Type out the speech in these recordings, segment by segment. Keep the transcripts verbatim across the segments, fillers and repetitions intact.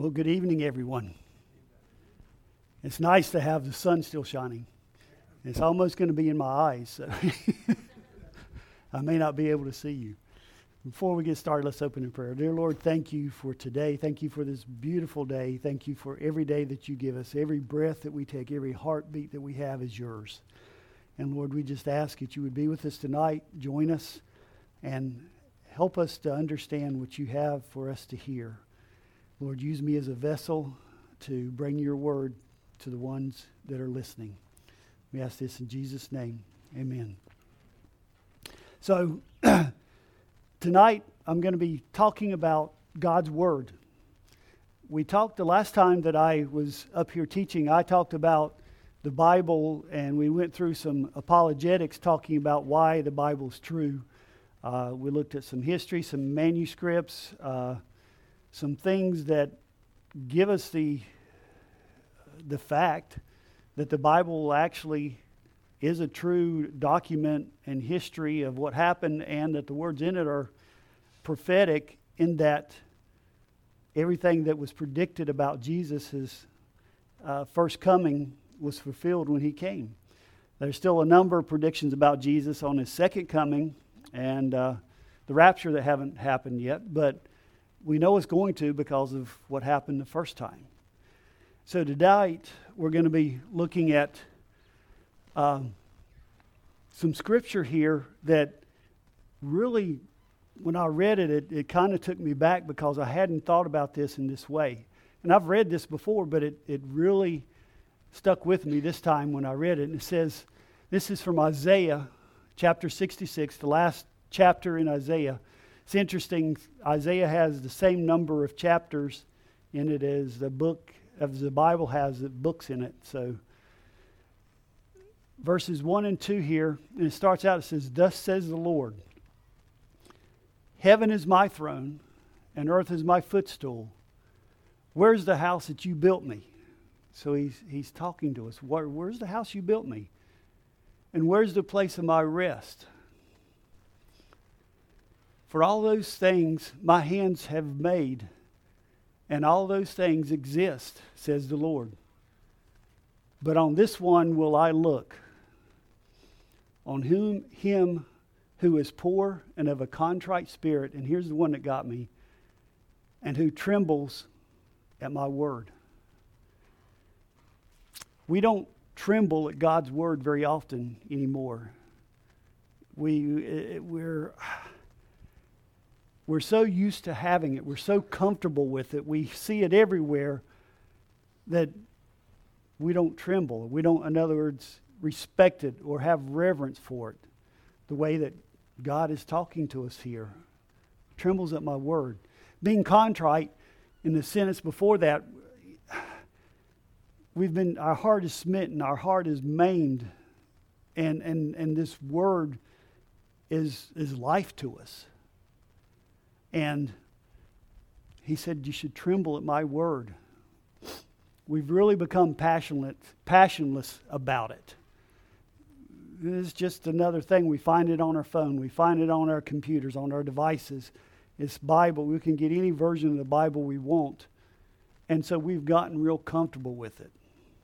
Well, good evening, everyone. It's nice to have the sun still shining. It's almost going to be in my eyes, so I may not be able to see you. Before we get started, let's open in prayer. Dear Lord, thank you for today. Thank you for this beautiful day. Thank you for every day that you give us. Every breath that we take, every heartbeat that we have is yours. And Lord, we just ask that you would be with us tonight, join us, and help us to understand what you have for us to hear. Lord, use me as a vessel to bring your word to the ones that are listening. We ask this in Jesus' name. Amen. So, tonight I'm going to be talking about God's word. We talked the last time that I was up here teaching, I talked about the Bible, and we went through some apologetics talking about why the Bible's true. Uh, we looked at some history, some manuscripts, uh, some things that give us the the fact that the Bible actually is a true document and history of what happened, and that the words in it are prophetic in that everything that was predicted about Jesus' uh, first coming was fulfilled when he came. There's still a number of predictions about Jesus on his second coming and uh, the rapture that haven't happened yet, but we know it's going to because of what happened the first time. So tonight we're going to be looking at um, some scripture here that really, when I read it, it, it kind of took me back because I hadn't thought about this in this way. And I've read this before, but it, it really stuck with me this time when I read it. And it says, this is from Isaiah chapter sixty-six, the last chapter in Isaiah. It's interesting, Isaiah has the same number of chapters in it as the book, as the Bible has the books in it. So, verses one and two here, and it starts out, it says, "Thus says the Lord, heaven is my throne, and earth is my footstool. Where's the house that you built me?" So he's he's talking to us. Where, where's the house you built me? "And where's the place of my rest? For all those things my hands have made, and all those things exist, says the Lord. But on this one will I look, on whom him who is poor and of a contrite spirit," and here's the one that got me, "and who trembles at my word." We don't tremble at God's word very often anymore. We we're we're so used to having it. We're so comfortable with it. We see it everywhere that we don't tremble. We don't, in other words, respect it or have reverence for it the way that God is talking to us here. Trembles at my word. Being contrite, in the sentence before that, we've been, our heart is smitten, our heart is maimed, and and and this word is is life to us. And he said, you should tremble at my word. We've really become passionate, passionless about it. It's just another thing. We find it on our phone. We find it on our computers, on our devices. It's Bible. We can get any version of the Bible we want. And so we've gotten real comfortable with it.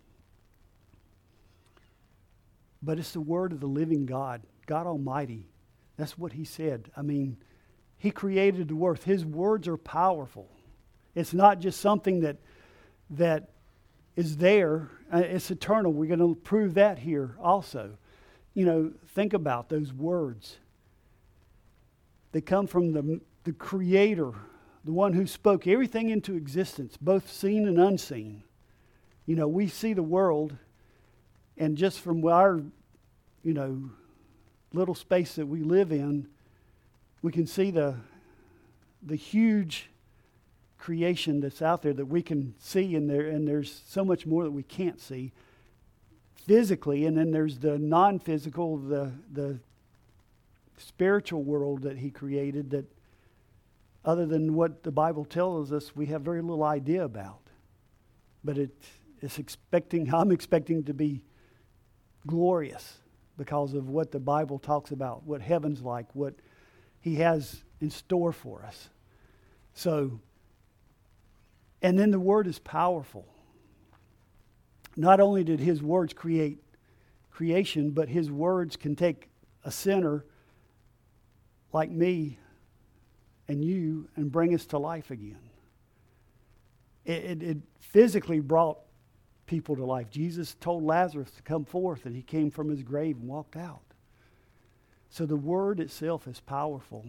But it's the word of the living God, God Almighty. That's what he said. I mean, he created the earth. His words are powerful. It's not just something that that is there. It's eternal. We're going to prove that here also. You know, think about those words. They come from the, the Creator, the one who spoke everything into existence, both seen and unseen. You know, we see the world, and just from our, you know, little space that we live in, we can see the the huge creation that's out there that we can see, and there and there's so much more that we can't see physically, and then there's the non-physical, the the spiritual world that he created that, other than what the Bible tells us, we have very little idea about. But it, it's expecting, I'm expecting to be glorious because of what the Bible talks about, what heaven's like, what he has in store for us. So And then the Word is powerful. Not only did His words create creation, but His words can take a sinner like me and you and bring us to life again. It, it, it physically brought people to life. Jesus told Lazarus to come forth, and he came from his grave and walked out. So the Word itself is powerful.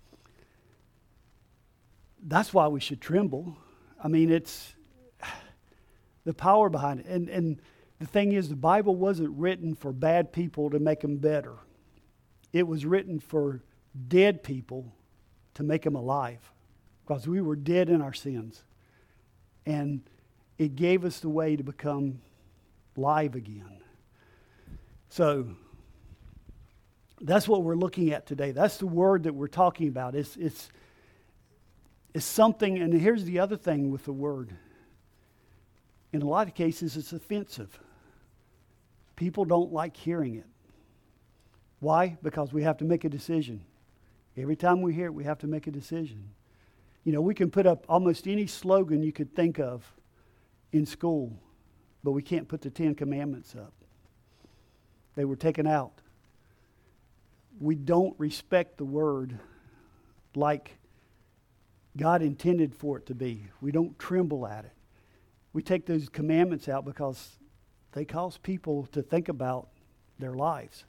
That's why we should tremble. I mean, it's the power behind it. And, and the thing is, the Bible wasn't written for bad people to make them better. It was written for dead people to make them alive, because we were dead in our sins. And it gave us the way to become live again. So that's what we're looking at today. That's the Word that we're talking about. It's, it's, it's something, and here's the other thing with the Word. In a lot of cases, it's offensive. People don't like hearing it. Why? Because we have to make a decision. Every time we hear it, we have to make a decision. You know, we can put up almost any slogan you could think of in school, but we can't put the Ten Commandments up. They were taken out. We don't respect the Word like God intended for it to be. We don't tremble at it. We take those commandments out because they cause people to think about their lives.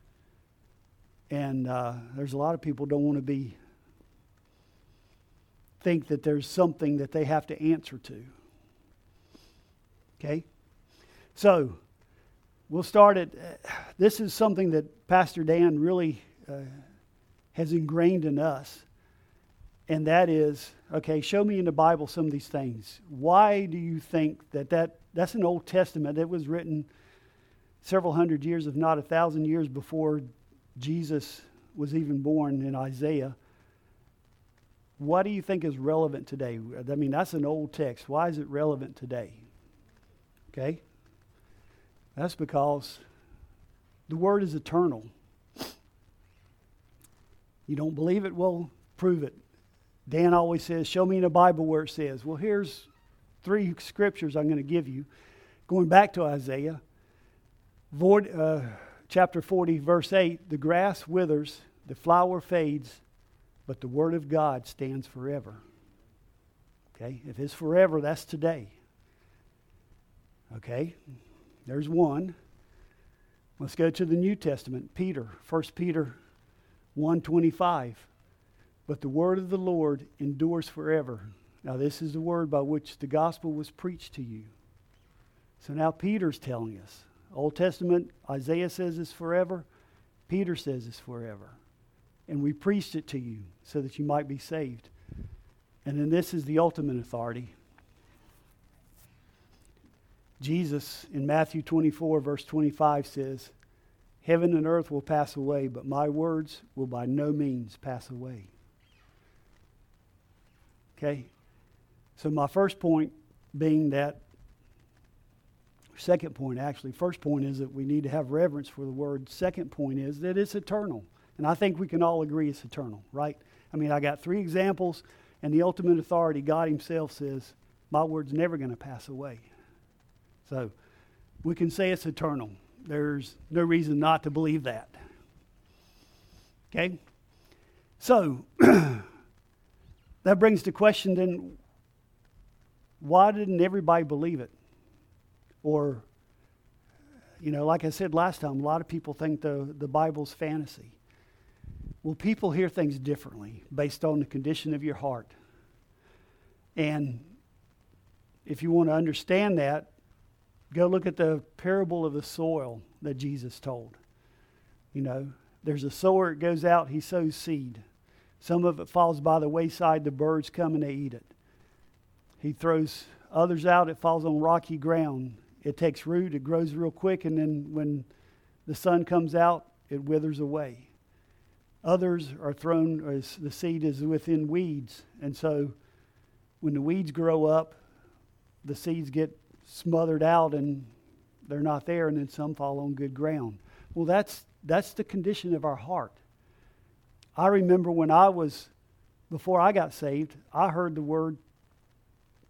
And uh, there's a lot of people don't want to be, think that there's something that they have to answer to. Okay? So, we'll start at, uh, this is something that Pastor Dan really uh, has ingrained in us. And that is, okay, show me in the Bible some of these things. Why do you think that, that that's an Old Testament that was written several hundred years, if not a thousand years before Jesus was even born in Isaiah? What do you think is relevant today? I mean, that's an old text. Why is it relevant today? Okay? That's because the Word is eternal. You don't believe it? Well, prove it. Dan always says, show me in the Bible where it says. Well, here's three scriptures I'm going to give you. Going back to Isaiah, Void, uh, chapter forty, verse eight, the grass withers, the flower fades, but the Word of God stands forever. Okay? If it's forever, that's today. Okay? There's one. Let's go to the New Testament. Peter, First Peter one twenty-five. But the word of the Lord endures forever. Now this is the word by which the gospel was preached to you. So now Peter's telling us. Old Testament, Isaiah says it's forever. Peter says it's forever. And we preached it to you so that you might be saved. And then this is the ultimate authority. Jesus in Matthew twenty-four verse twenty-five says, heaven and earth will pass away, but my words will by no means pass away. Okay? So my first point being that, second point actually, first point is that we need to have reverence for the Word. Second point is that it's eternal. And I think we can all agree it's eternal, right? I mean, I got three examples, and the ultimate authority, God Himself says, my word's never going to pass away. So we can say it's eternal. There's no reason not to believe that. Okay? So, that brings the question then, why didn't everybody believe it? Or, you know, like I said last time, a lot of people think the, the Bible's fantasy. Well, people hear things differently based on the condition of your heart. And if you want to understand that, go look at the parable of the soil that Jesus told. You know, there's a sower that goes out, he sows seed. Some of it falls by the wayside, the birds come and they eat it. He throws others out, it falls on rocky ground. It takes root, it grows real quick, and then when the sun comes out, it withers away. Others are thrown, as the seed is within weeds, and so when the weeds grow up, the seeds get smothered out and they're not there, and then some fall on good ground. Well, that's that's the condition of our heart. I remember when I was, before I got saved, I heard the word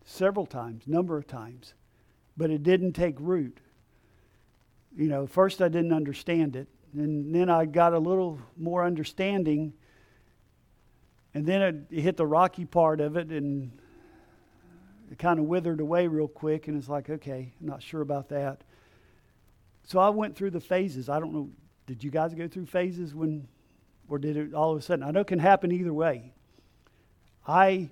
several times, number of times, but it didn't take root. You know, first I didn't understand it, and then I got a little more understanding, and then it hit the rocky part of it, and it kind of withered away real quick, and it's like, okay, I'm not sure about that. So I went through the phases. I don't know, did you guys go through phases when, or did it all of a sudden? I know it can happen either way. I,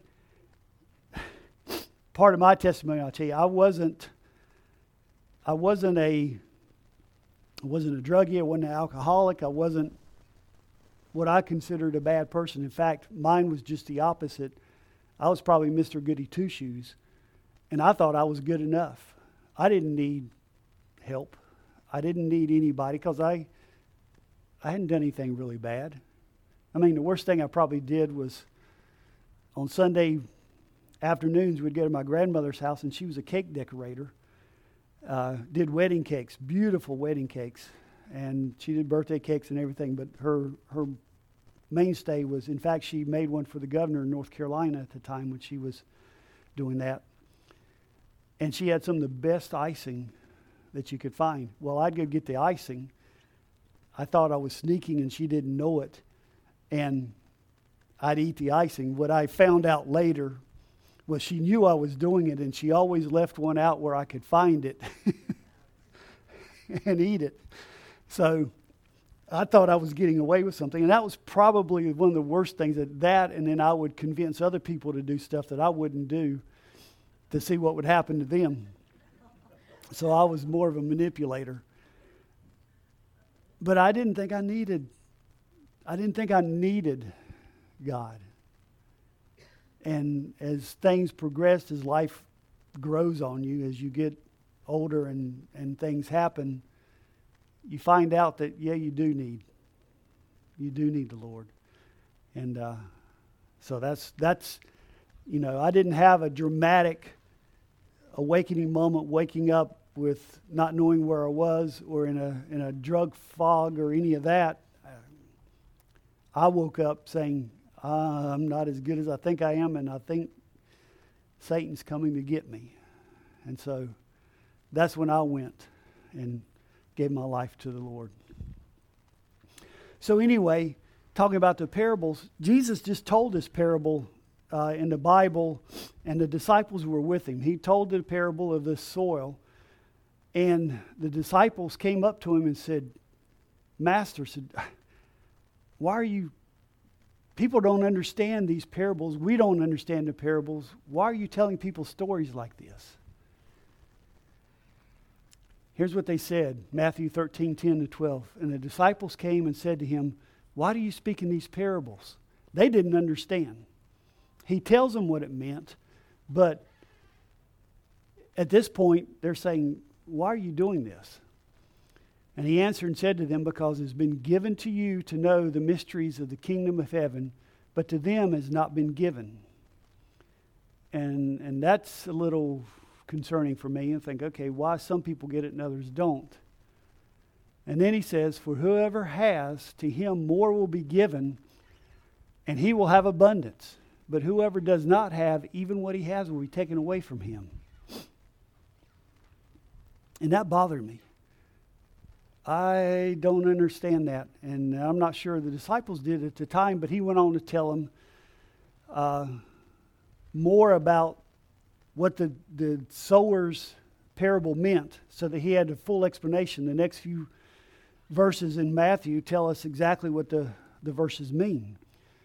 part of my testimony, I'll tell you, I wasn't, I wasn't a, I wasn't a druggie, I wasn't an alcoholic, I wasn't what I considered a bad person. In fact, mine was just the opposite. I was probably Mister Goody Two-Shoes, and I thought I was good enough. I didn't need help. I didn't need anybody because I, I hadn't done anything really bad. I mean, the worst thing I probably did was on Sunday afternoons, we'd go to my grandmother's house, and she was a cake decorator. Uh, did wedding cakes, beautiful wedding cakes, and she did birthday cakes and everything, but her her mainstay was, in fact, she made one for the governor in North Carolina at the time when she was doing that. And she had some of the best icing that you could find. Well, I'd go get the icing. I thought I was sneaking and she didn't know it. And I'd eat the icing. What I found out later was she knew I was doing it, and she always left one out where I could find it and eat it. So I thought I was getting away with something, and that was probably one of the worst things, that that and then I would convince other people to do stuff that I wouldn't do to see what would happen to them. So I was more of a manipulator. But I didn't think I needed, I didn't think I needed God. And as things progressed, as life grows on you, as you get older and, and things happen, you find out that, yeah, you do need, you do need the Lord. And uh, so that's, that's, you know, I didn't have a dramatic awakening moment, waking up with not knowing where I was or in a in a drug fog or any of that. I woke up saying, uh, I'm not as good as I think I am, and I think Satan's coming to get me. And so that's when I went and gave my life to the Lord. So anyway, talking about the parables, Jesus just told this parable uh, in the Bible, and the disciples were with him. He told the parable of the soil, and the disciples came up to him and said, Master, said, why are you, people don't understand these parables. We don't understand the parables. Why are you telling people stories like this? Here's what they said, Matthew thirteen, ten to twelve. And the disciples came and said to him, why do you speak in these parables? They didn't understand. He tells them what it meant, but at this point, they're saying, why are you doing this? And he answered and said to them, because it's been given to you to know the mysteries of the kingdom of heaven, but to them has not been given. And and that's a little concerning for me, and think, okay, why some people get it and others don't? And then he says, for whoever has, to him more will be given, and he will have abundance. But whoever does not have, even what he has will be taken away from him. And that bothered me. I don't understand that. And I'm not sure the disciples did at the time, but he went on to tell them uh, more about what the, the sower's parable meant, so that he had a full explanation. The next few verses in Matthew tell us exactly what the, the verses mean.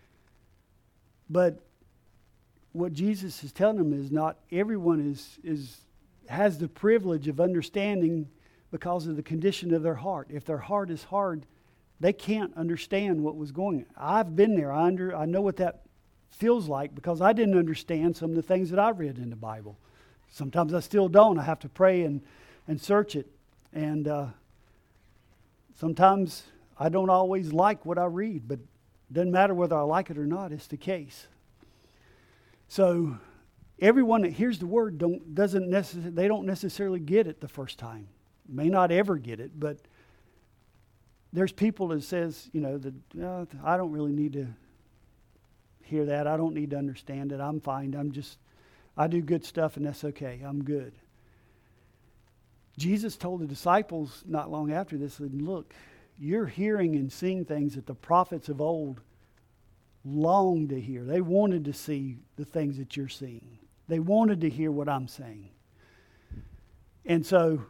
But what Jesus is telling them is not everyone is is has the privilege of understanding because of the condition of their heart. If their heart is hard, they can't understand what was going on. I've been there. I under I know what that feels like, because I didn't understand some of the things that I read in the Bible. Sometimes I still don't. I have to pray and, and search it. And uh, sometimes I don't always like what I read, but it doesn't matter whether I like it or not. It's the case. So everyone that hears the word don't doesn't necessarily they don't necessarily get it the first time. May not ever get it, but there's people that says, you know, that uh, I don't really need to hear that. I don't need to understand it. I'm fine. I'm just, I do good stuff and that's okay. I'm good. Jesus told the disciples not long after this, look, you're hearing and seeing things that the prophets of old longed to hear. They wanted to see the things that you're seeing. They wanted to hear what I'm saying. And so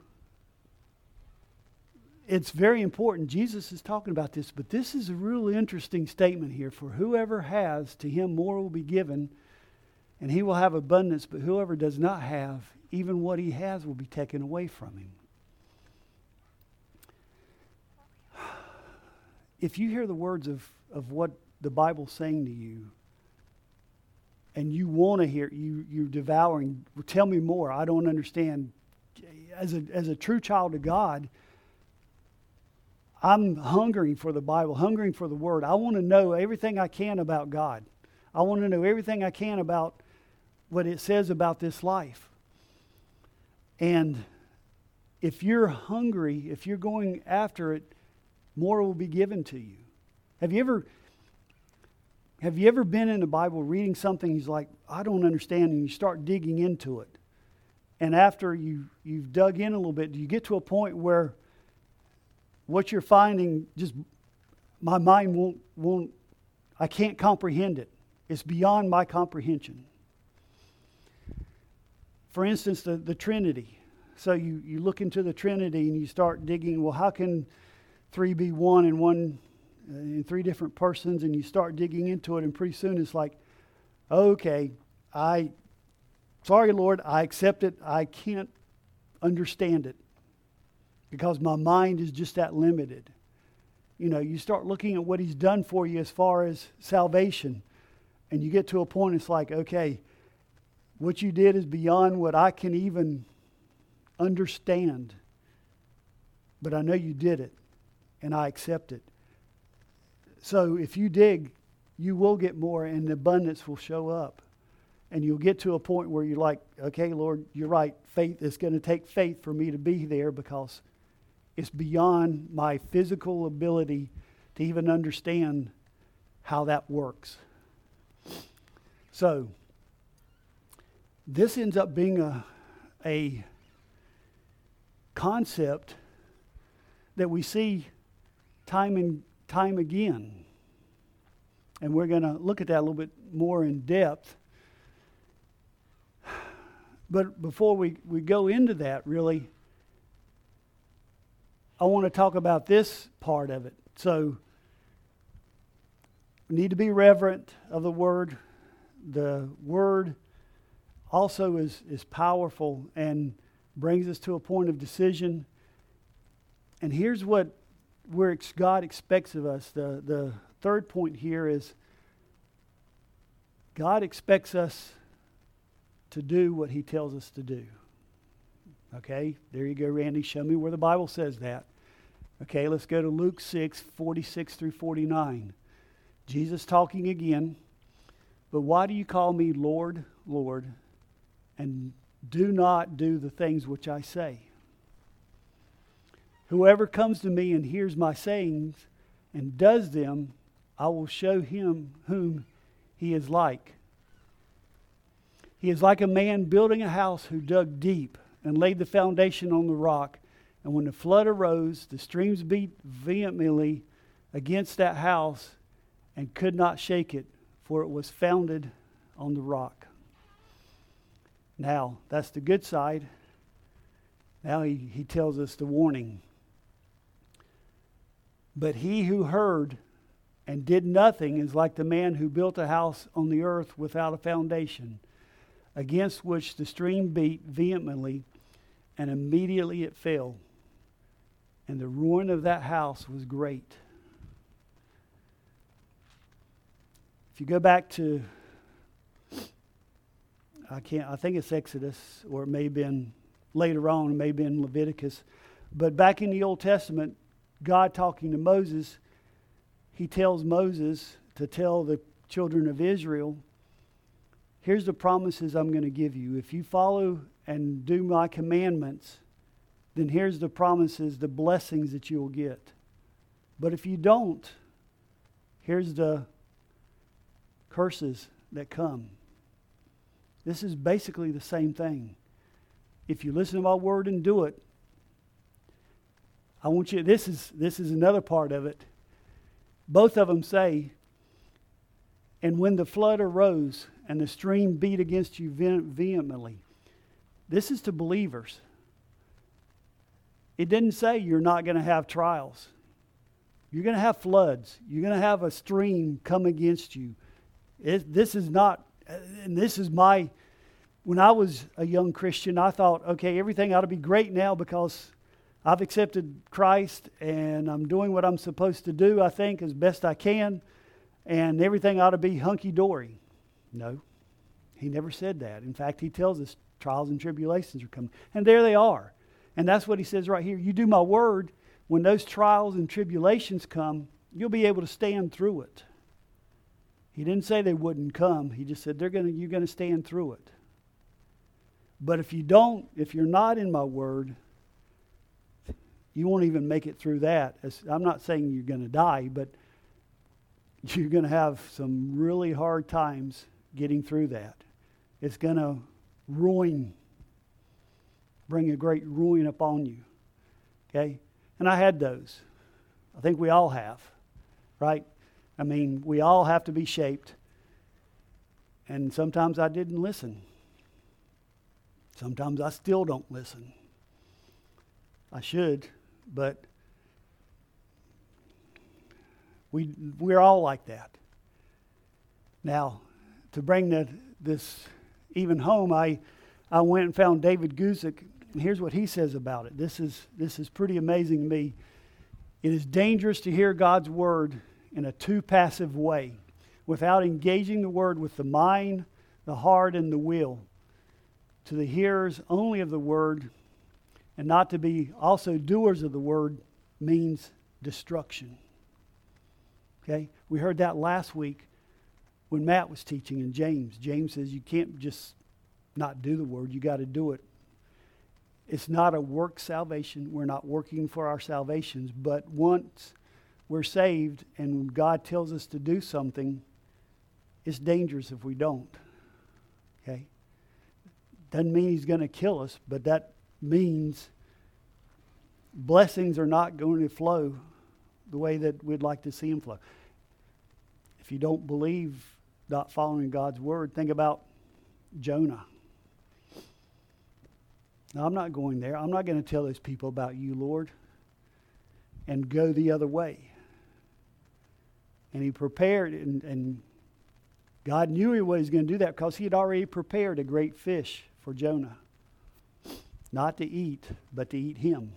it's very important. Jesus is talking about this, but this is a really interesting statement here. For whoever has, to him more will be given, and he will have abundance, but whoever does not have, even what he has will be taken away from him. If you hear the words of, of what the Bible's saying to you, and you want to hear, you, you're devouring, well, tell me more, I don't understand. As a, as a true child of God, I'm hungering for the Bible, hungering for the Word. I want to know everything I can about God. I want to know everything I can about what it says about this life. And if you're hungry, if you're going after it, more will be given to you. Have you ever have you ever been in the Bible reading something he's like, I don't understand, and you start digging into it. And after you, you've dug in a little bit, do you get to a point where what you're finding, just my mind won't, won't, I can't comprehend it. It's beyond my comprehension. For instance, the, the Trinity. So you, you look into the Trinity and you start digging, well, how can three be one and one uh, in three different persons? And you start digging into it, and pretty soon it's like, okay, I, sorry, Lord, I accept it. I can't understand it because my mind is just that limited. You know, you start looking at what he's done for you as far as salvation, and you get to a point it's like, okay, what you did is beyond what I can even understand. But I know you did it, and I accept it. So if you dig, you will get more, and the abundance will show up. And you'll get to a point where you're like, okay, Lord, you're right. Faith, it's going to take faith for me to be there because it's beyond my physical ability to even understand how that works. So this ends up being a, a concept that we see time and time again. And we're going to look at that a little bit more in depth. But before we, we go into that, really, I want to talk about this part of it. So, we need to be reverent of the Word. The Word also is, is powerful and brings us to a point of decision. And here's what where God expects of us. The, the third point here is God expects us to do what he tells us to do. Okay, there you go, Randy. Show me where the Bible says that. Okay, let's go to Luke six, forty-six through forty-nine. Jesus talking again. But why do you call me Lord, Lord, and do not do the things which I say? Whoever comes to me and hears my sayings and does them, I will show him whom he is like. He is like a man building a house who dug deep and laid the foundation on the rock. And when the flood arose, the streams beat vehemently against that house and could not shake it, for it was founded on the rock. Now, that's the good side. Now he, he tells us the warning. But he who heard and did nothing is like the man who built a house on the earth without a foundation, against which the stream beat vehemently, and immediately it fell. And the ruin of that house was great. If you go back to, I can't, I think it's Exodus, or it may have been later on, it may have been Leviticus, but back in the Old Testament, God talking to Moses, he tells Moses to tell the children of Israel, here's the promises I'm going to give you. If you follow and do my commandments, then here's the promises, the blessings that you will get. But if you don't, here's the curses that come. This is basically the same thing. If you listen to my word and do it, I want you, this is this is another part of it. Both of them say, and when the flood arose and the stream beat against you vehemently. This is to believers. It didn't say you're not going to have trials. You're going to have floods. You're going to have a stream come against you. It, this is not, and this is my, when I was a young Christian, I thought, okay, everything ought to be great now because I've accepted Christ and I'm doing what I'm supposed to do, I think, as best I can, and everything ought to be hunky-dory. No, he never said that. In fact, he tells us trials and tribulations are coming. And there they are. And that's what he says right here. You do my word, when those trials and tribulations come, you'll be able to stand through it. He didn't say they wouldn't come. He just said they're gonna, you're going to stand through it. But if you don't, if you're not in my word, you won't even make it through that. As, I'm not saying you're going to die, but you're going to have some really hard times getting through that. It's going to ruin, bring a great ruin upon you. Okay? And I had those. I think we all have, right? I mean, we all have to be shaped. And sometimes I didn't listen. Sometimes I still don't listen. I should, but we, we're all like that. Now, to bring the, this even home, I, I went and found David Guzik. And here's what he says about it. This is, this is pretty amazing to me. It is dangerous to hear God's word in a too passive way, without engaging the word with the mind, the heart, and the will. To the hearers only of the word, and not to be also doers of the word, means destruction. Okay? We heard that last week when Matt was teaching in James. James says you can't just not do the word, you got to do it. It's not a work salvation. We're not working for our salvations. But once we're saved and God tells us to do something, it's dangerous if we don't. Okay? Doesn't mean he's going to kill us, but that means blessings are not going to flow the way that we'd like to see them flow. If you don't believe, not following God's word, think about Jonah. Now, I'm not going there. I'm not going to tell those people about you, Lord, and go the other way. And he prepared, and, and God knew he was going to do that because he had already prepared a great fish for Jonah. Not to eat, but to eat him.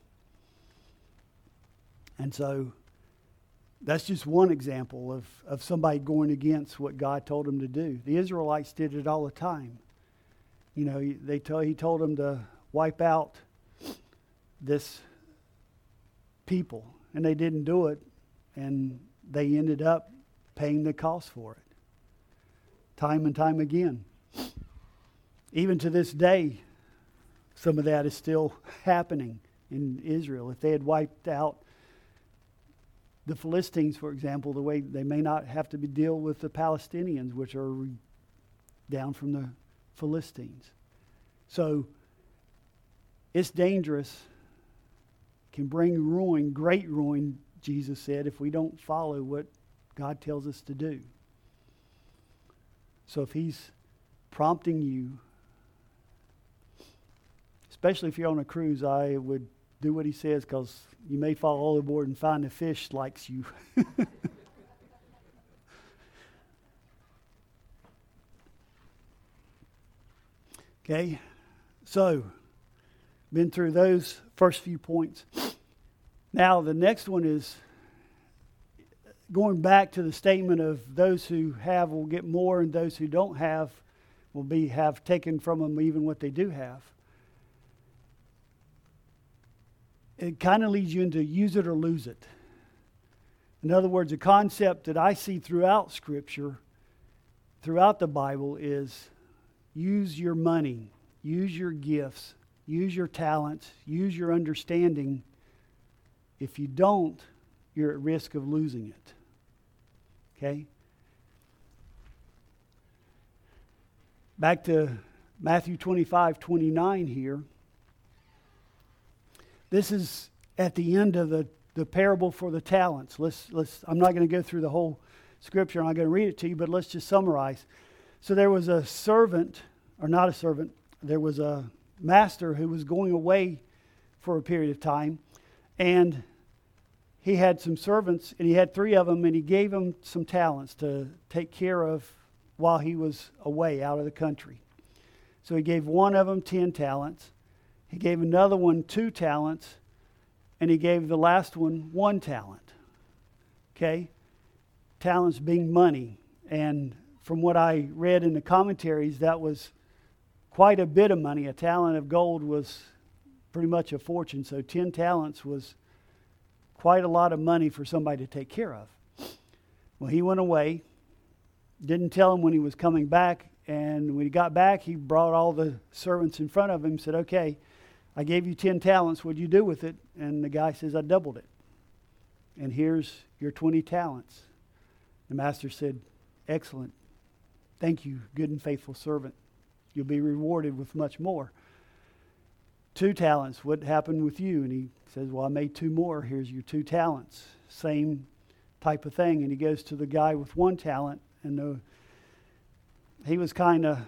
And so, that's just one example of, of somebody going against what God told them to do. The Israelites did it all the time. You know, they told, he told them to wipe out this people, and they didn't do it, and they ended up paying the cost for it. Time and time again. Even to this day, some of that is still happening in Israel. If they had wiped out the Philistines, for example, the way they may not have to be deal with the Palestinians, which are down from the Philistines. So it's dangerous, can bring ruin, great ruin, Jesus said, if we don't follow what God tells us to do. So if he's prompting you, especially if you're on a cruise, I would do what he says, because you may fall overboard and find a fish likes you. Okay, so been through those first few points. Now the next one is going back to the statement of those who have will get more, and those who don't have will be have taken from them even what they do have. It kind of leads you into use it or lose it. In other words, a concept that I see throughout Scripture, throughout the Bible, is use your money, use your gifts, use your talents, use your understanding. If you don't, you're at risk of losing it. Okay? Back to Matthew twenty-five, twenty-nine here. This is at the end of the, the parable for the talents. Let's let's. I'm not going to go through the whole scripture. I'm not going to read it to you, but let's just summarize. So there was a servant, or not a servant. There was a master who was going away for a period of time, and he had some servants, and he had three of them, and he gave them some talents to take care of while he was away out of the country. So he gave one of them ten talents. He gave another one two talents, and he gave the last one one talent. Okay? Talents being money. And from what I read in the commentaries, that was quite a bit of money. A talent of gold was pretty much a fortune. So ten talents was quite a lot of money for somebody to take care of. Well, he went away, didn't tell him when he was coming back, and when he got back, he brought all the servants in front of him and said, okay, I gave you ten talents. What'd you do with it? And the guy says, I doubled it. And here's your twenty talents. The master said, excellent. Thank you, good and faithful servant. You'll be rewarded with much more. Two talents. What happened with you? And he says, well, I made two more. Here's your two talents. Same type of thing. And he goes to the guy with one talent, and the, he was kind of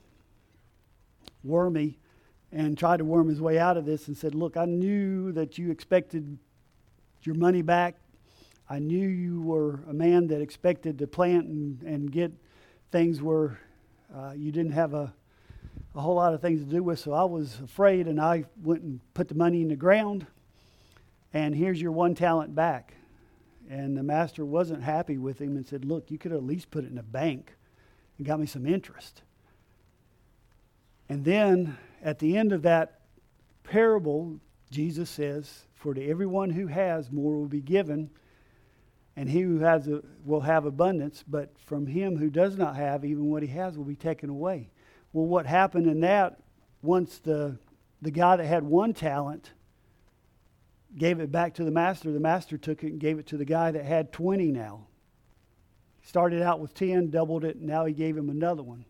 wormy and tried to worm his way out of this and said, look, I knew that you expected your money back. I knew you were a man that expected to plant and, and get things where uh, you didn't have a, a whole lot of things to do with. So I was afraid, and I went and put the money in the ground, and here's your one talent back. And the master wasn't happy with him and said, look, you could at least put it in a bank and got me some interest. And then at the end of that parable, Jesus says, for to everyone who has, more will be given, and he who has a, will have abundance, but from him who does not have, even what he has will be taken away. Well, what happened in that, once the the guy that had one talent gave it back to the master, the master took it and gave it to the guy that had twenty now. He started out with ten, doubled it, and now he gave him another one.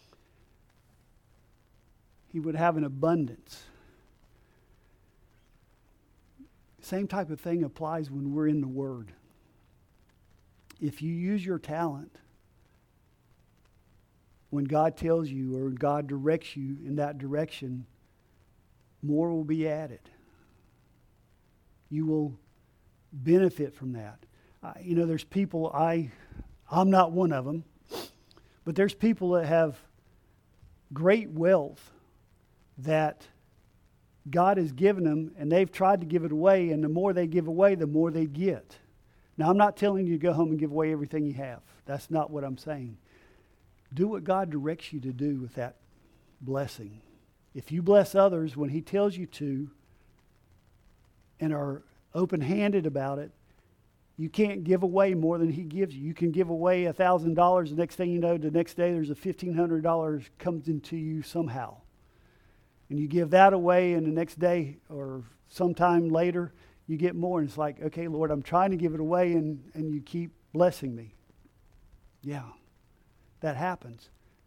He would have an abundance. Same type of thing applies when we're in the Word. If you use your talent when God tells you or God directs you in that direction, more will be added. You will benefit from that. Uh, you know, there's people, I, I'm not one of them, but there's people that have great wealth that God has given them, and they've tried to give it away, and the more they give away, the more they get. Now, I'm not telling you to go home and give away everything you have. That's not what I'm saying. Do what God directs you to do with that blessing. If you bless others when He tells you to and are open-handed about it, you can't give away more than He gives you. You can give away one thousand dollars. The next thing you know, the next day there's a fifteen hundred dollars comes into you somehow. And you give that away, and the next day or sometime later, you get more. And it's like, okay, Lord, I'm trying to give it away, and, and you keep blessing me. Yeah, that happens.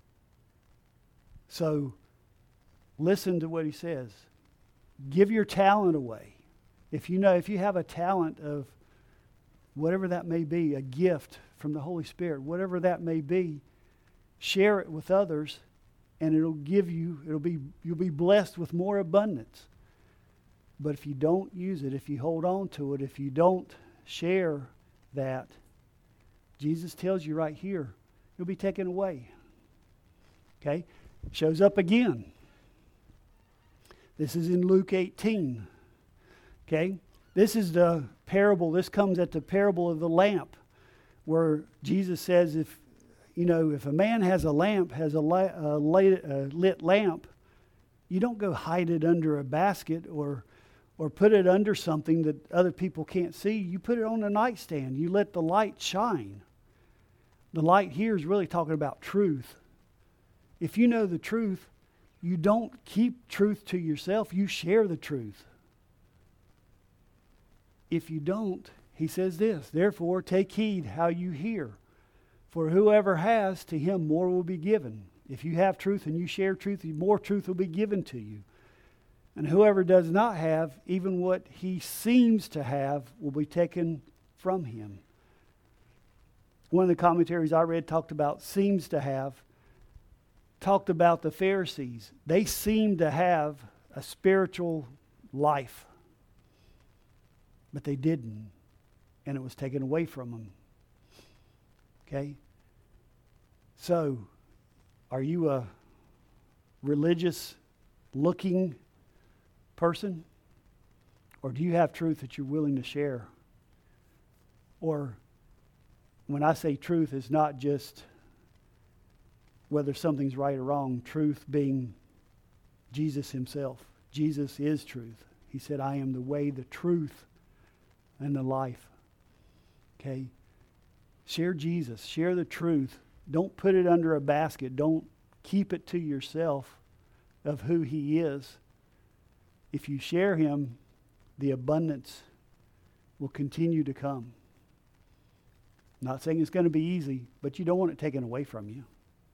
So listen to what He says. Give your talent away. If you know, if you have a talent of whatever that may be, a gift from the Holy Spirit, whatever that may be, share it with others, and it'll give you, it'll be, you'll be blessed with more abundance. But if you don't use it, if you hold on to it, if you don't share that, Jesus tells you right here, you'll be taken away. Okay? Shows up again. This is in Luke eighteen. Okay? This is the parable. This comes at the parable of the lamp, where Jesus says, if you know, if a man has a lamp, has a, la- a, la- a lit lamp, you don't go hide it under a basket or or put it under something that other people can't see. You put it on a nightstand. You let the light shine. The light here is really talking about truth. If you know the truth, you don't keep truth to yourself. You share the truth. If you don't, he says this, therefore take heed how you hear. For whoever has, to him more will be given. If you have truth and you share truth, more truth will be given to you. And whoever does not have, even what he seems to have, will be taken from him. One of the commentaries I read talked about seems to have, talked about the Pharisees. They seemed to have a spiritual life, but they didn't, and it was taken away from them. Okay? So, are you a religious-looking person? Or do you have truth that you're willing to share? Or, when I say truth, it's not just whether something's right or wrong. Truth being Jesus himself. Jesus is truth. He said, I am the way, the truth, and the life. Okay? Share Jesus. Share the truth. Don't put it under a basket. Don't keep it to yourself of who he is. If you share him, the abundance will continue to come. I'm not saying it's going to be easy, but you don't want it taken away from you.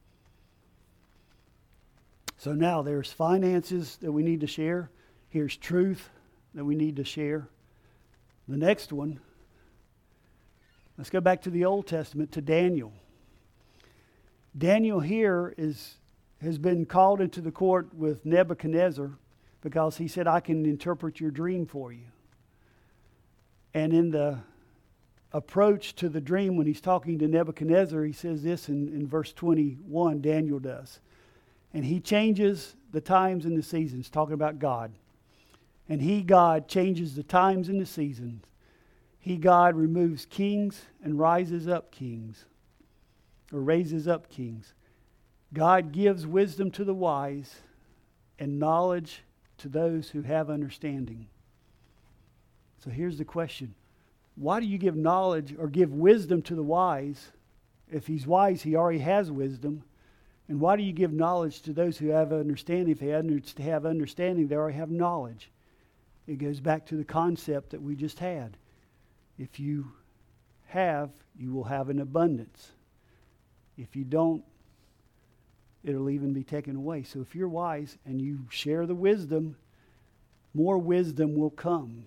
So now there's finances that we need to share. Here's truth that we need to share. The next one, let's go back to the Old Testament, to Daniel. Daniel here is has been called into the court with Nebuchadnezzar because he said, I can interpret your dream for you. And in the approach to the dream, when he's talking to Nebuchadnezzar, he says this in, in verse twenty-one, Daniel does. And he changes the times and the seasons, talking about God. And he, God, changes the times and the seasons. He, God, removes kings and rises up kings, or raises up kings. God gives wisdom to the wise and knowledge to those who have understanding. So here's the question. Why do you give knowledge or give wisdom to the wise? If he's wise, he already has wisdom. And why do you give knowledge to those who have understanding? If they have understanding, they already have knowledge. It goes back to the concept that we just had. If you have, you will have an abundance. If you don't, it'll even be taken away. So if you're wise and you share the wisdom, more wisdom will come.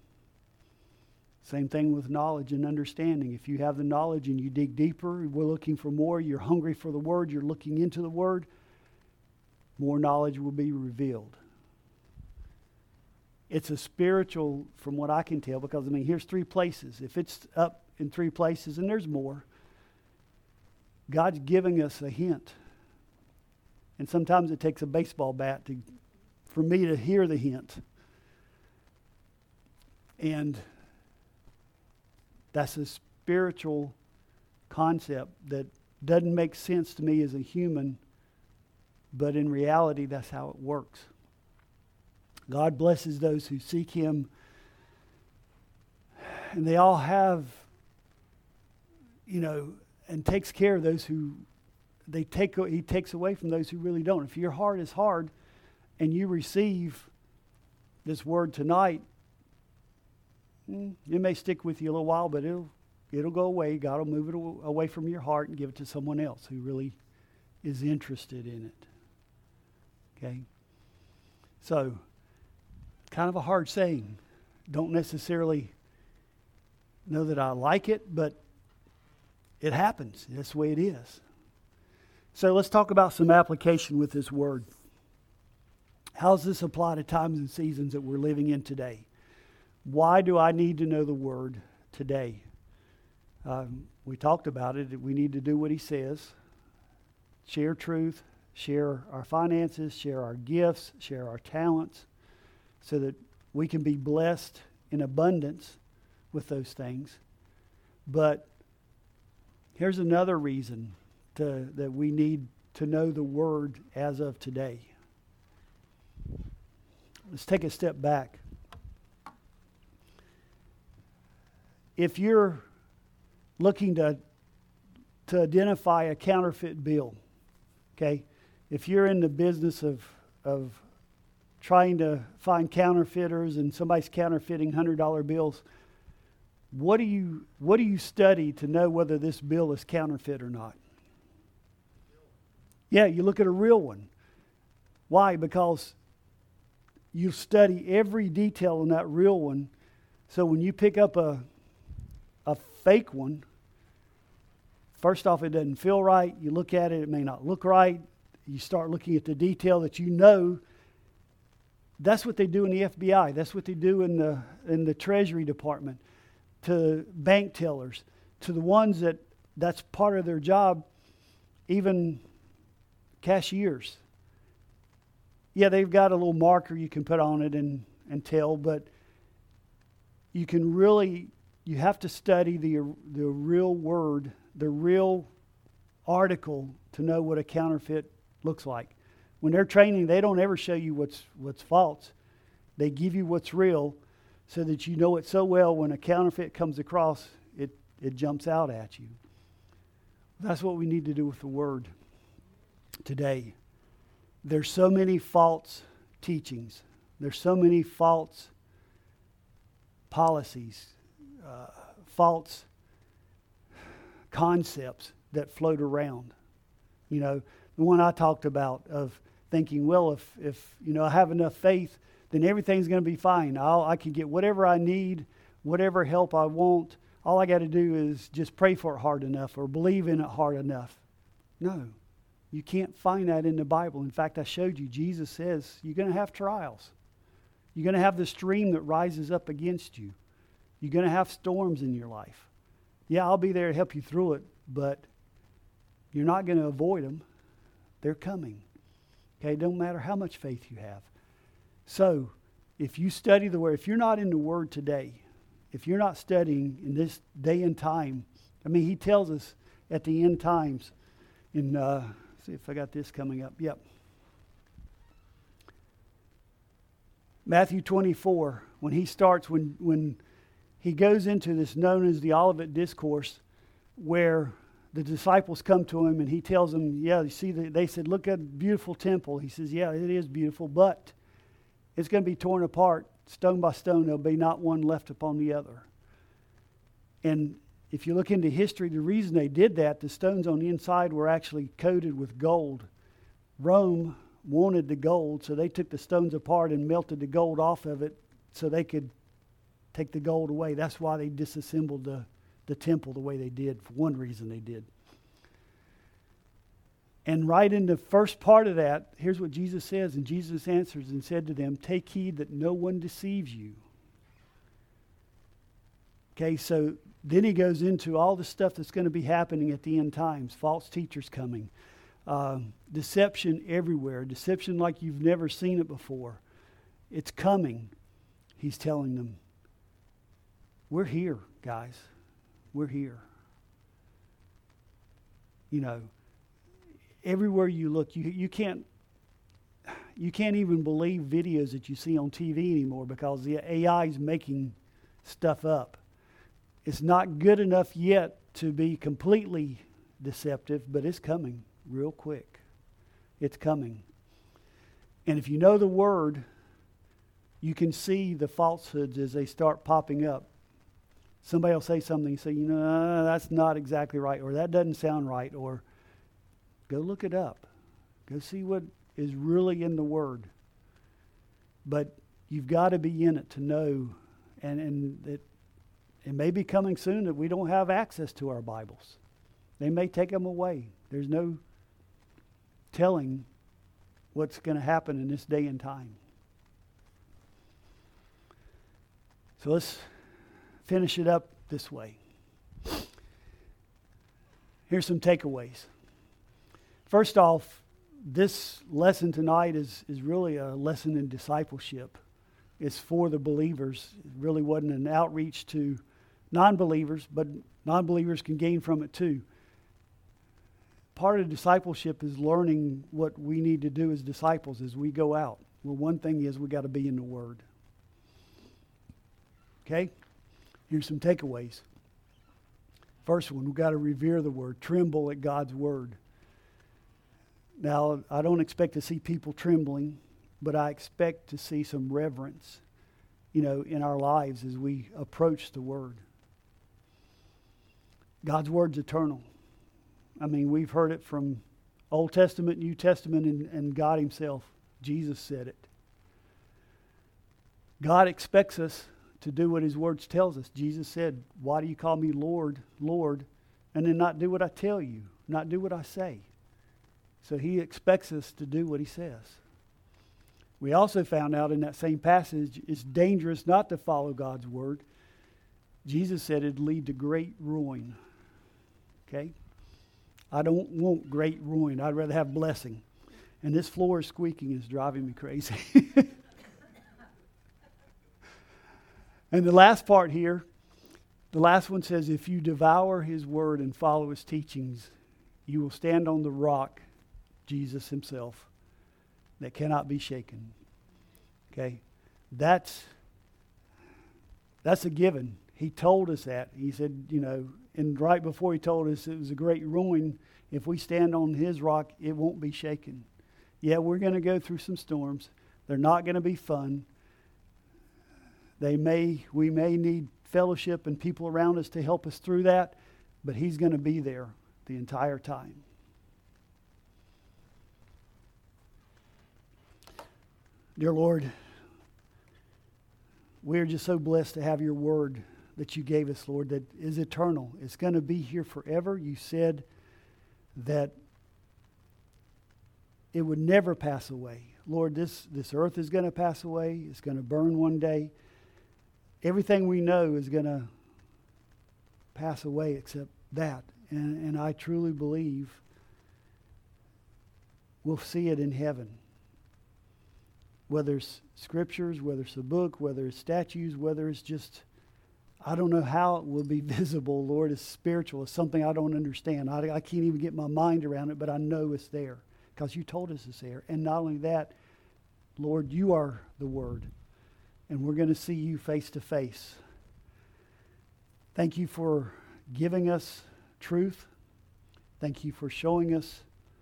Same thing with knowledge and understanding. If you have the knowledge and you dig deeper, we're looking for more, you're hungry for the Word, you're looking into the Word, more knowledge will be revealed. It's a spiritual, from what I can tell, because, I mean, here's three places. If it's up in three places, and there's more, God's giving us a hint. And sometimes it takes a baseball bat to, for me to hear the hint. And that's a spiritual concept that doesn't make sense to me as a human, but in reality, that's how it works. God blesses those who seek him, and they all have, you know, and takes care of those who they take. He takes away from those who really don't. If your heart is hard and you receive this word tonight, it may stick with you a little while, but it'll it'll go away. God will move it away from your heart and give it to someone else who really is interested in it. Okay? So, kind of a hard saying. Don't necessarily know that I like it, but it happens. That's the way it is. So let's talk about some application with this word. How does this apply to times and seasons that we're living in today? Why do I need to know the Word today? Um, we talked about it. We need to do what he says. Share truth, share our finances, share our gifts, share our talents, so that we can be blessed in abundance with those things. But here's another reason to, that we need to know the Word as of today. Let's take a step back. If you're looking to to identify a counterfeit bill, okay, if you're in the business of of trying to find counterfeiters and somebody's counterfeiting one hundred dollar bills, what do you what do you study to know whether this bill is counterfeit or not? Yeah, you look at a real one. Why? Because you study every detail in that real one. So when you pick up a a fake one, first off, it doesn't feel right. You look at it, it may not look right. You start looking at the detail that you know. That's what they do in the F B I. That's what they do in the in the Treasury Department, to bank tellers, to the ones that that's part of their job, even cashiers. Yeah, they've got a little marker you can put on it and, and tell, but you can really, you have to study the the real word, the real article to know what a counterfeit looks like. When they're training, they don't ever show you what's what's false. They give you what's real so that you know it so well when a counterfeit comes across, it, it jumps out at you. That's what we need to do with the Word today. There's so many false teachings. There's so many false policies, uh, false concepts that float around. You know, the one I talked about of thinking, well, if, if you know, I have enough faith, then everything's going to be fine. I'll, I can get whatever I need, whatever help I want. All I got to do is just pray for it hard enough or believe in it hard enough. No, you can't find that in the Bible. In fact, I showed you, Jesus says you're going to have trials. You're going to have the stream that rises up against you. You're going to have storms in your life. Yeah, I'll be there to help you through it, but you're not going to avoid them. They're coming. Okay, it don't matter how much faith you have. So, if you study the Word, if you're not in the Word today, if you're not studying in this day and time, I mean, he tells us at the end times in, uh, see if I got this coming up. Yep. Matthew twenty-four, when he starts, when, when he goes into this known as the Olivet Discourse, where the disciples come to him and he tells them, yeah, you see, the, they said, look at the beautiful temple. He says, yeah, it is beautiful, but it's going to be torn apart stone by stone. There'll be not one left upon the other. And if you look into history, the reason they did that, the stones on the inside were actually coated with gold. Rome wanted the gold, so they took the stones apart and melted the gold off of it so they could take the gold away. That's why they disassembled the, the temple the way they did, for one reason they did. And right in the first part of that, here's what Jesus says, and Jesus answers and said to them, take heed that no one deceives you. Okay, so then he goes into all the stuff that's going to be happening at the end times. False teachers coming. Uh, deception everywhere. Deception like you've never seen it before. It's coming. He's telling them, we're here, guys. We're here. You know, everywhere you look, you you can't you can't even believe videos that you see on T V anymore because the A I is making stuff up. It's not good enough yet to be completely deceptive, but it's coming real quick. It's coming. And if you know the Word, you can see the falsehoods as they start popping up. Somebody will say something, you say, you know, uh, that's not exactly right, or that doesn't sound right, or go look it up. Go see what is really in the Word. But you've got to be in it to know, and, and it, it may be coming soon that we don't have access to our Bibles. They may take them away. There's no telling what's going to happen in this day and time. So let's finish it up this way. Here's some takeaways. First off, this lesson tonight is, is really a lesson in discipleship. It's for the believers. It really wasn't an outreach to non-believers, but non-believers can gain from it too. Part of discipleship is learning what we need to do as disciples as we go out. Well, one thing is we got to be in the Word. Okay? Here's some takeaways. First one, we've got to revere the Word, tremble at God's Word. Now, I don't expect to see people trembling, but I expect to see some reverence, you know, in our lives as we approach the Word. God's Word's eternal. I mean, we've heard it from Old Testament, New Testament, and, and God himself. Jesus said it. God expects us to do what his words tells us. Jesus said, why do you call me Lord, Lord, and then not do what I tell you, not do what I say? So he expects us to do what he says. We also found out in that same passage, it's dangerous not to follow God's word. Jesus said it'd lead to great ruin. Okay? I don't want great ruin. I'd rather have blessing. And this floor squeaking is driving me crazy. And the last part here, the last one says, if you devour his word and follow his teachings, you will stand on the rock, Jesus himself, that cannot be shaken. Okay? That's, that's a given. He told us that. He said, you know, and right before he told us it was a great ruin, if we stand on his rock, it won't be shaken. Yeah, we're going to go through some storms. They're not going to be fun. They may, we may need fellowship and people around us to help us through that, but he's going to be there the entire time. Dear Lord, we're just so blessed to have your word that you gave us, Lord, that is eternal. It's going to be here forever. You said that it would never pass away. Lord, this, this earth is going to pass away. It's going to burn one day. Everything we know is going to pass away except that. And, and I truly believe we'll see it in heaven. Whether it's scriptures, whether it's a book, whether it's statues, whether it's just, I don't know how it will be visible, Lord. It's spiritual. It's something I don't understand. I, I can't even get my mind around it, but I know it's there because you told us it's there. And not only that, Lord, you are the Word. And we're going to see you face to face. Thank you for giving us truth. Thank you for showing us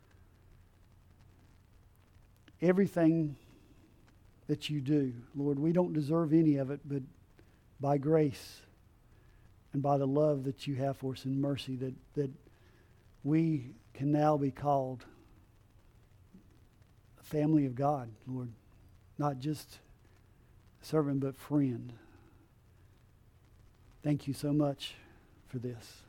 everything that you do. Lord, we don't deserve any of it, but by grace and by the love that you have for us and mercy, that, that we can now be called a family of God, Lord. Not just servant, but friend. Thank you so much for this.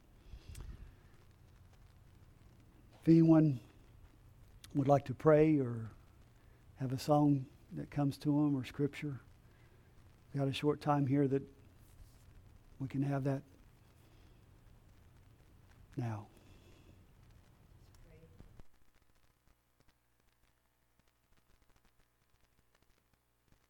If anyone would like to pray or have a song that comes to them or scripture, we got a short time here that we can have that now.